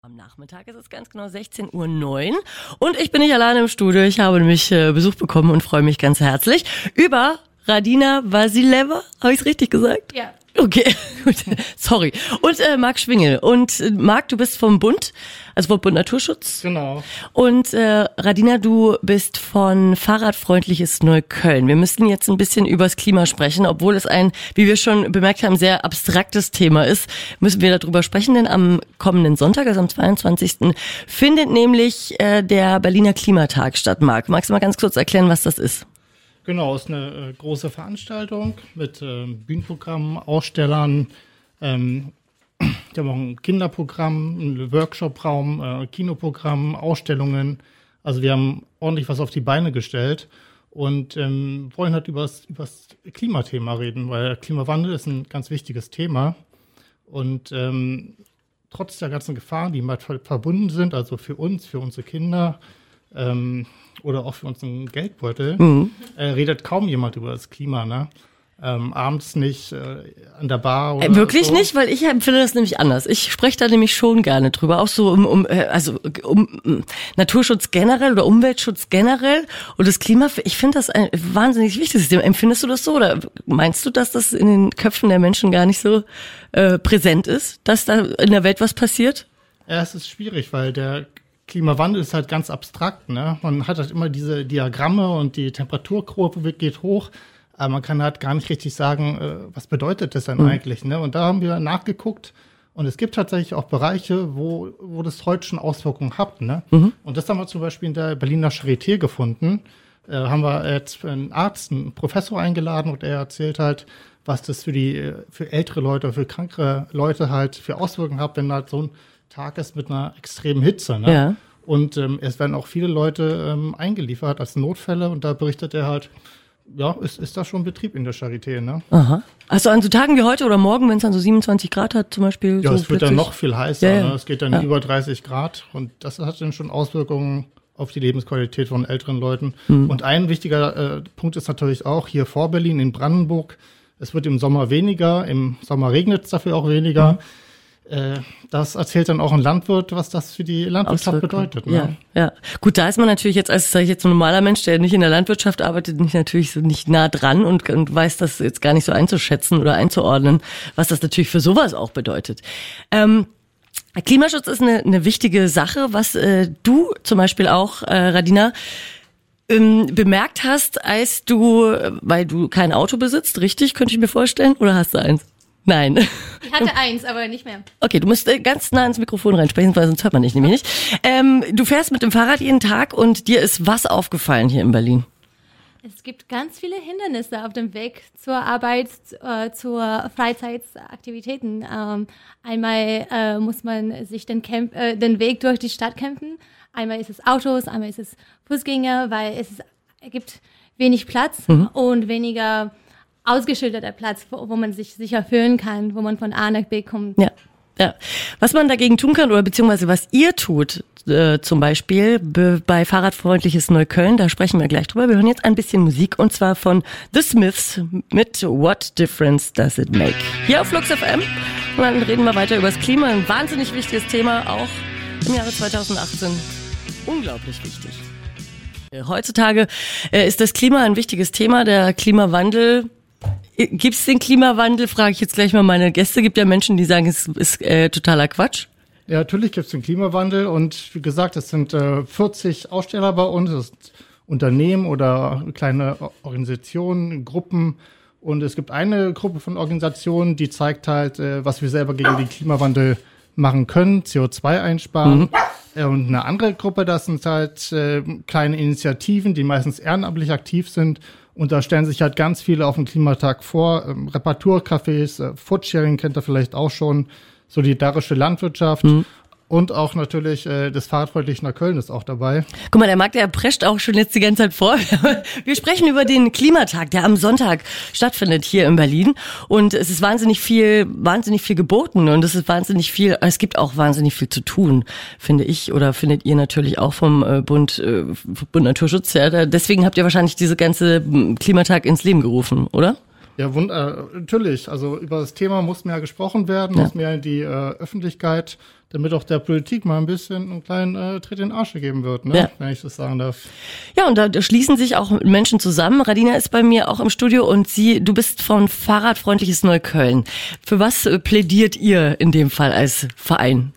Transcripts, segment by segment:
Am Nachmittag ist es ganz genau 16:09 Uhr und ich bin nicht alleine im Studio. Ich habe nämlich Besuch bekommen und freue mich ganz herzlich über Radina Vasileva. Habe ich es richtig gesagt? Ja. Okay, gut. Sorry. Und Marc Schwingel. Und Marc, du bist vom Bund, also vom Bund Naturschutz. Genau. Und Radina, du bist von Fahrradfreundliches Neukölln. Wir müssen jetzt ein bisschen übers Klima sprechen, obwohl es ein, wie wir schon bemerkt haben, sehr abstraktes Thema ist, müssen wir darüber sprechen, denn am kommenden Sonntag, also am 22. findet nämlich der Berliner Klimatag statt. Marc, magst du mal ganz kurz erklären, was das ist? Genau, es ist eine große Veranstaltung mit Bühnenprogrammen, Ausstellern. Wir haben auch ein Kinderprogramm, einen Workshopraum, Kinoprogramm, Ausstellungen. Also wir haben ordentlich was auf die Beine gestellt und wollen halt über das Klimathema reden, weil Klimawandel ist ein ganz wichtiges Thema. Und trotz der ganzen Gefahren, die mit verbunden sind, also für uns, für unsere Kinder, oder auch für unseren Geldbeutel, redet kaum jemand über das Klima, ne? Abends nicht an der Bar oder wirklich so. nicht, weil ich empfinde das nämlich anders. Ich spreche da nämlich schon gerne drüber, auch so um Naturschutz generell oder Umweltschutz generell und das Klima. Ich finde das ein wahnsinnig wichtiges Thema. Empfindest du das so oder meinst du, dass das in den Köpfen der Menschen gar nicht so präsent ist, dass da in der Welt was passiert? Ja, es ist schwierig, weil der Klimawandel ist halt ganz abstrakt, ne? Man hat halt immer diese Diagramme und die Temperaturkurve geht hoch, aber man kann halt gar nicht richtig sagen, was bedeutet das denn eigentlich, ne? Und da haben wir nachgeguckt und es gibt tatsächlich auch Bereiche, wo das heute schon Auswirkungen hat, ne? Und das haben wir zum Beispiel in der Berliner Charité gefunden. Haben wir jetzt einen Arzt, einen Professor eingeladen und er erzählt halt, was das für ältere Leute, für kranke Leute halt für Auswirkungen hat, wenn halt so ein Tag ist mit einer extremen Hitze. Ne? Ja. Und es werden auch viele Leute eingeliefert als Notfälle und da berichtet er halt, ja, ist da schon Betrieb in der Charité. Ne? Aha. Also an so Tagen wie heute oder morgen, wenn es dann so 27 Grad hat zum Beispiel? Ja, so es wird dann noch viel heißer. Ja, ja. Ne? Es geht dann über 30 Grad und das hat dann schon Auswirkungen auf die Lebensqualität von älteren Leuten. Und ein wichtiger Punkt ist natürlich auch hier vor Berlin in Brandenburg, es wird im Sommer weniger, im Sommer regnet es dafür auch weniger. Das erzählt dann auch ein Landwirt, was das für die Landwirtschaft bedeutet. Ne? Ja. Gut, da ist man natürlich jetzt als, sage ich jetzt, ein normaler Mensch, der nicht in der Landwirtschaft arbeitet, natürlich so nicht nah dran und weiß das jetzt gar nicht so einzuschätzen oder einzuordnen, was das natürlich für sowas auch bedeutet. Klimaschutz ist eine wichtige Sache, was du zum Beispiel auch, Radina, bemerkt hast, als weil du kein Auto besitzt, richtig, könnte ich mir vorstellen, oder hast du eins? Nein. Ich hatte eins, aber nicht mehr. Okay, du musst ganz nah ins Mikrofon reinsprechen, weil sonst hört man dich nämlich nicht. Du fährst mit dem Fahrrad jeden Tag und dir ist was aufgefallen hier in Berlin? Es gibt ganz viele Hindernisse auf dem Weg zur Arbeit, zur Freizeitaktivitäten. Einmal muss man sich den Weg durch die Stadt kämpfen. Einmal ist es Autos, einmal ist es Fußgänger, weil es gibt wenig Platz und weniger ausgeschilderter Platz, wo man sich sicher fühlen kann, wo man von A nach B kommt. Ja. Was man dagegen tun kann oder beziehungsweise was ihr tut, zum Beispiel bei Fahrradfreundliches Neukölln, da sprechen wir gleich drüber. Wir hören jetzt ein bisschen Musik und zwar von The Smiths mit What Difference Does It Make? Hier auf Flux FM und dann reden wir weiter über das Klima. Ein wahnsinnig wichtiges Thema, auch im Jahre 2018. Unglaublich wichtig. Heutzutage ist das Klima ein wichtiges Thema, der Klimawandel. Gibt es den Klimawandel, frage ich jetzt gleich mal meine Gäste. Gibt ja Menschen, die sagen, es ist totaler Quatsch. Ja, natürlich gibt es den Klimawandel und wie gesagt, es sind 40 Aussteller bei uns, es sind Unternehmen oder kleine Organisationen, Gruppen und es gibt eine Gruppe von Organisationen, die zeigt halt, was wir selber gegen den Klimawandel machen können, CO2 einsparen. Und eine andere Gruppe, das sind halt kleine Initiativen, die meistens ehrenamtlich aktiv sind. Und da stellen sich halt ganz viele auf den Klimatag vor. Reparaturcafés, Foodsharing kennt ihr vielleicht auch schon, solidarische Landwirtschaft. Und auch natürlich das Fahrradfreundliche Neukölln ist auch dabei. Guck mal, der Marc, der prescht auch schon jetzt die ganze Zeit vor. Wir sprechen über den Klimatag, der am Sonntag stattfindet hier in Berlin. Und es ist wahnsinnig viel geboten und es gibt auch wahnsinnig viel zu tun, finde ich. Oder findet ihr natürlich auch vom Bund Naturschutz. Ja, deswegen habt ihr wahrscheinlich diese ganze Klimatag ins Leben gerufen, oder? Ja, natürlich. Also über das Thema muss mehr gesprochen werden, muss mehr in die Öffentlichkeit, damit auch der Politik mal ein bisschen einen kleinen Tritt in den Arsch gegeben wird, ne? Wenn ich das sagen darf. Ja, und da schließen sich auch Menschen zusammen. Radina ist bei mir auch im Studio und du bist von Fahrradfreundliches Neukölln. Für was plädiert ihr in dem Fall als Verein?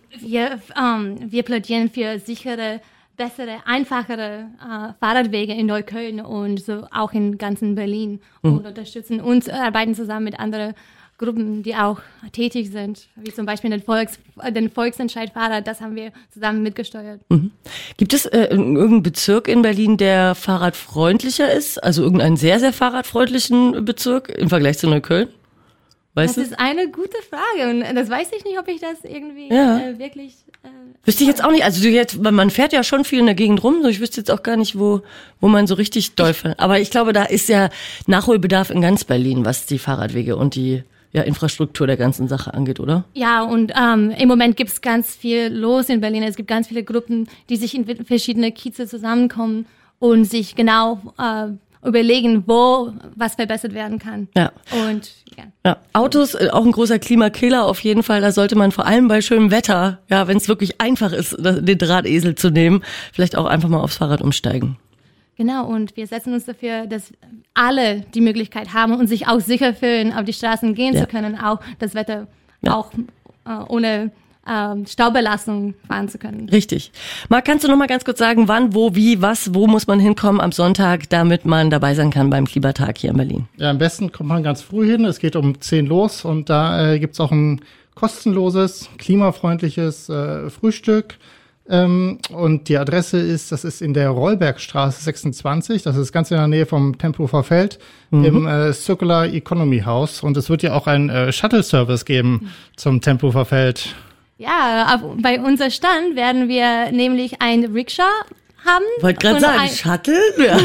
Wir plädieren für sichere, bessere, einfachere Fahrradwege in Neukölln und so auch in ganzen Berlin und unterstützen uns, arbeiten zusammen mit anderen Gruppen, die auch tätig sind, wie zum Beispiel den Volksentscheid Fahrrad, das haben wir zusammen mitgesteuert. Gibt es irgendeinen Bezirk in Berlin, der fahrradfreundlicher ist? Also irgendeinen sehr, sehr fahrradfreundlichen Bezirk im Vergleich zu Neukölln? Weißt du? Das ist eine gute Frage und das weiß ich nicht, ob ich das irgendwie wirklich... Wüsste ich jetzt auch nicht, also man fährt ja schon viel in der Gegend rum, so ich wüsste jetzt auch gar nicht, wo man so richtig doll fährt. Aber ich glaube, da ist ja Nachholbedarf in ganz Berlin, was die Fahrradwege und die Infrastruktur der ganzen Sache angeht, oder? Ja, und im Moment gibt's ganz viel los in Berlin. Es gibt ganz viele Gruppen, die sich in verschiedene Kieze zusammenkommen und sich genau überlegen, wo was verbessert werden kann. Ja. Und Autos, auch ein großer Klimakiller auf jeden Fall. Da sollte man vor allem bei schönem Wetter, wenn es wirklich einfach ist, den Drahtesel zu nehmen, vielleicht auch einfach mal aufs Fahrrad umsteigen. Genau, und wir setzen uns dafür, dass alle die Möglichkeit haben und sich auch sicher fühlen, auf die Straßen gehen zu können, auch das Wetter auch ohne Staubbelastung fahren zu können. Richtig. Marc, kannst du noch mal ganz kurz sagen, wann, wo, wie, wo muss man hinkommen am Sonntag, damit man dabei sein kann beim Klimatag hier in Berlin? Ja, am besten kommt man ganz früh hin. Es geht um 10 los und da gibt's auch ein kostenloses, klimafreundliches Frühstück. Und die Adresse das ist in der Rollbergstraße 26, das ist ganz in der Nähe vom Tempelhofer Feld, im Circular Economy House. Und es wird ja auch einen Shuttle-Service geben zum Tempelhofer Feld. Ja, bei unserem Stand werden wir nämlich ein Rikscha haben. Wollte gerade sagen, Shuttle?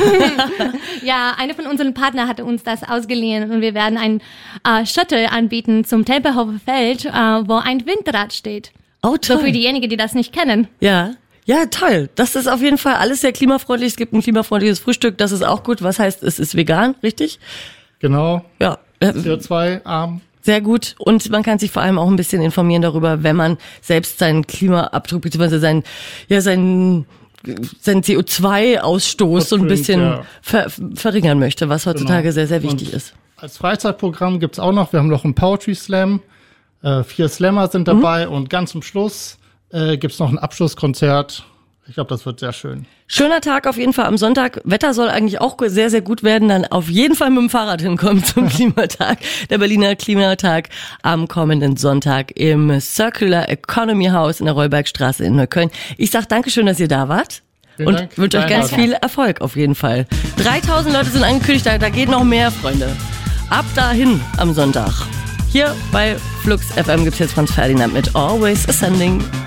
Ja, einer von unseren Partnern hatte uns das ausgeliehen und wir werden ein Shuttle anbieten zum Tempelhofer Feld, wo ein Windrad steht. Oh, toll. So für diejenigen, die das nicht kennen. Ja, toll. Das ist auf jeden Fall alles sehr klimafreundlich. Es gibt ein klimafreundliches Frühstück, das ist auch gut. Was heißt, es ist vegan, richtig? Genau. Ja. CO2-arm. Sehr gut. Und man kann sich vor allem auch ein bisschen informieren darüber, wenn man selbst seinen Klimaabdruck bzw. seinen CO2-Ausstoß so ein bisschen verringern möchte, was heutzutage sehr, sehr wichtig ist. Als Freizeitprogramm gibt's auch noch, wir haben noch einen Poetry Slam. 4 Slammer sind dabei und ganz zum Schluss gibt's noch ein Abschlusskonzert. Ich glaube, das wird sehr schön. Schöner Tag auf jeden Fall am Sonntag. Wetter soll eigentlich auch sehr, sehr gut werden. Dann auf jeden Fall mit dem Fahrrad hinkommen zum Klimatag. Der Berliner Klimatag am kommenden Sonntag im Circular Economy House in der Rollbergstraße in Neukölln. Ich sag Dankeschön, dass ihr da wart. Und wünsche euch ganz viel Erfolg auf jeden Fall. 3000 Leute sind angekündigt, da geht noch mehr, Freunde. Ab dahin am Sonntag. Hier bei Flux FM gibt's jetzt Franz Ferdinand mit Always Ascending.